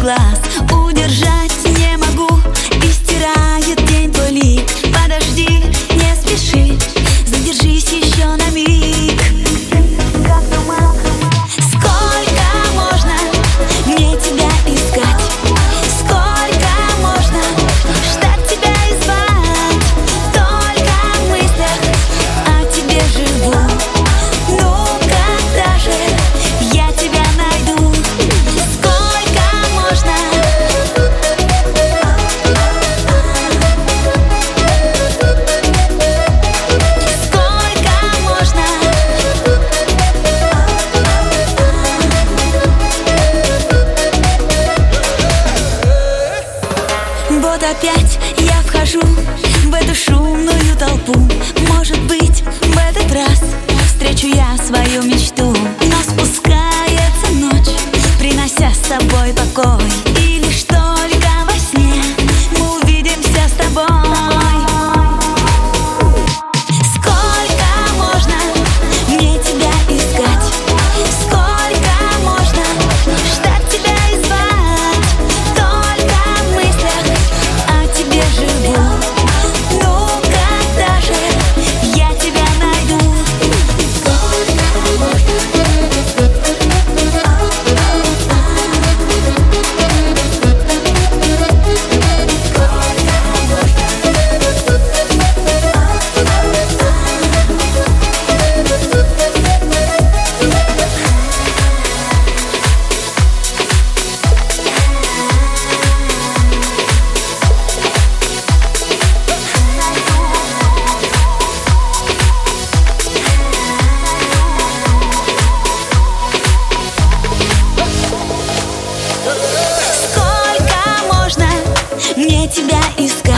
глаз. Удержать не могу, и стирает день твой лик. Подожди, не спеши, задержись еще на миг. Сколько можно мне тебя искать? Сколько можно ждать тебя и звать? Только в мыслях о тебе живу. Ну когда же я тебя найду? Сколько можно? Сколько можно? Вот опять я вхожу в эту шумную толпу. Может быть, в этот раз встречу я свою мечту. Но спускается ночь, принося с собой покой. И лишь только во сне мы увидимся с тобой. Сколько можно мне тебя искать? Сколько можно ждать тебя и звать? Только в мыслях о тебе живу. Ну когда же я тебя найду? Сколько можно мне тебя искать?